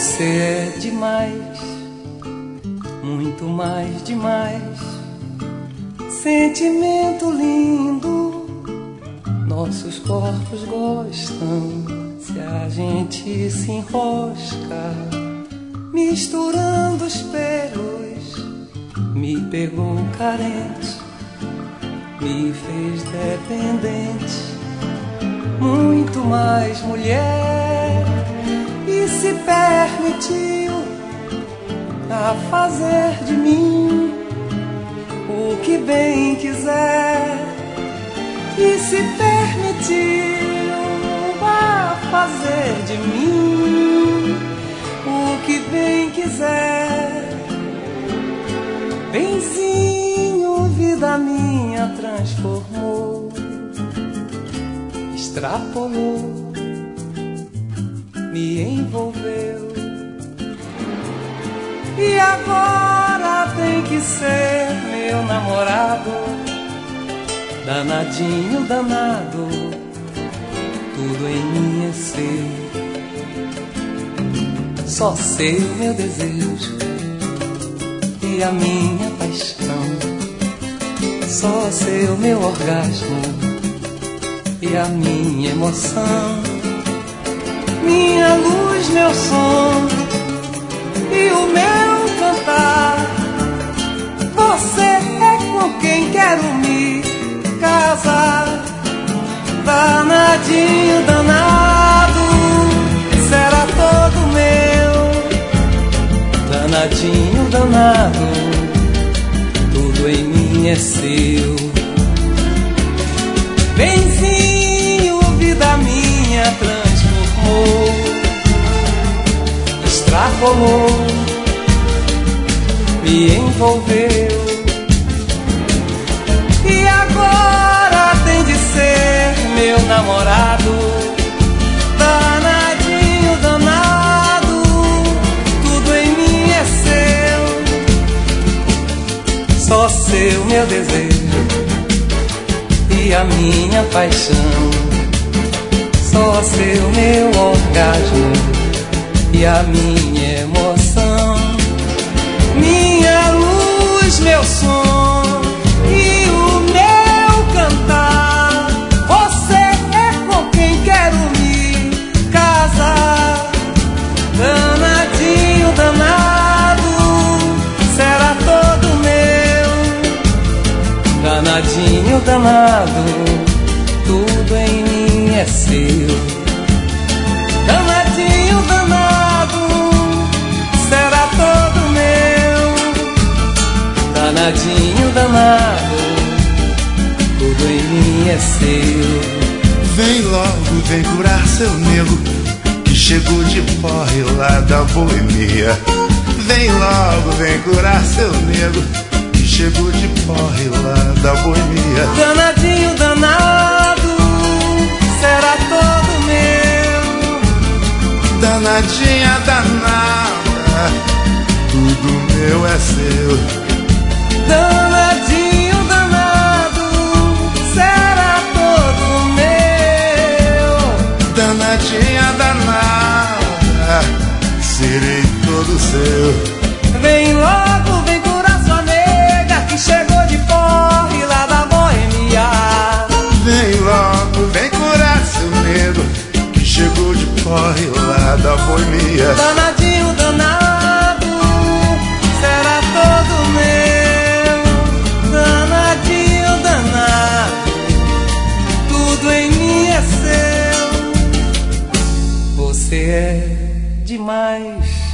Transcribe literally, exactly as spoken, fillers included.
Você é demais, muito mais demais. Sentimento lindo, nossos corpos gostam. Se a gente se enrosca, misturando os pelos, me pegou carente, me fez dependente. Muito mais mulher, e se permitiu a fazer de mim o que bem quiser. E se permitiu a fazer de mim o que bem quiser. Benzinho, vida minha, transformou, extrapolou, me envolveu. E agora tem que ser meu namorado, danadinho, danado, tudo em mim é seu. Só seu meu desejo e a minha paixão. Só seu meu orgasmo e a minha emoção. Minha luz, meu som e o meu cantar. Você é com quem quero me casar. Danadinho, danado, será todo meu. Danadinho, danado, tudo em mim é seu. Benzinho, vida minha, transformou, extrapolou, me envolveu. E agora tem de ser meu namorado, danadinho, danado, tudo em mim é seu. Só seu meu desejo e a minha paixão. Só seu meu orgasmo e a minha emoção. Minha luz, meu som e o meu cantar. Você é com quem quero me casar. Danadinho, danado, será todo meu. Danadinho, danado, tudo em mim é seu. Danadinho, danado, será todo meu. Danadinho, danado, tudo em mim é seu. Vem logo, vem curar seu nego, que chegou de porre lá da boemia. Vem logo, vem curar seu nego, que chegou de porre lá da boemia. Danadinho, danado, será todo meu. Danadinha, danada, tudo meu é seu. Danadinho, danado, será todo meu. Danadinha, danada, serei todo seu. Vem logo, vem curar sua nega, que chegou de porre lá da boemia. Vem logo, vem curar seu nego, que chegou de porre lá da boemia. Danadinho, danado, será todo meu. Danadinho, danado, tudo em mim é seu. Você é demais,